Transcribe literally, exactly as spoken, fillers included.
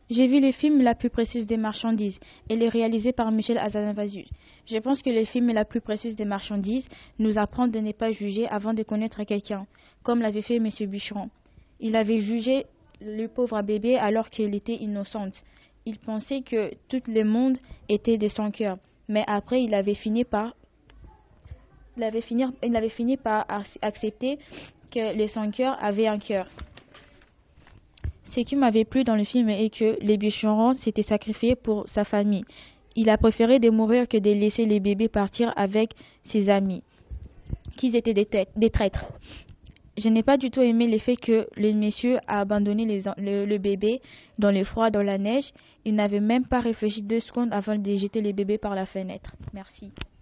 J'ai vu le film La plus précieuse des marchandises. Elle est réalisée par Michel Hazanavicius. Je pense que le film La plus précieuse des marchandises nous apprend de ne pas juger avant de connaître quelqu'un, comme l'avait fait M. Bûcheron. Il avait jugé le pauvre bébé alors qu'elle était innocente. Il pensait que tout le monde était de son cœur, mais après il avait fini par, il avait fini, il avait fini par accepter que le son cœur avait un cœur. Ce qui m'avait plu dans le film est que les bûcherons s'étaient sacrifiés pour sa famille. Il a préféré de mourir que de laisser les bébés partir avec ses amis, qui étaient des, des traîtres. Je n'ai pas du tout aimé le fait que le monsieur a abandonné les, le, le bébé dans le froid, dans la neige. Il n'avait même pas réfléchi deux secondes avant de jeter le bébé par la fenêtre. Merci.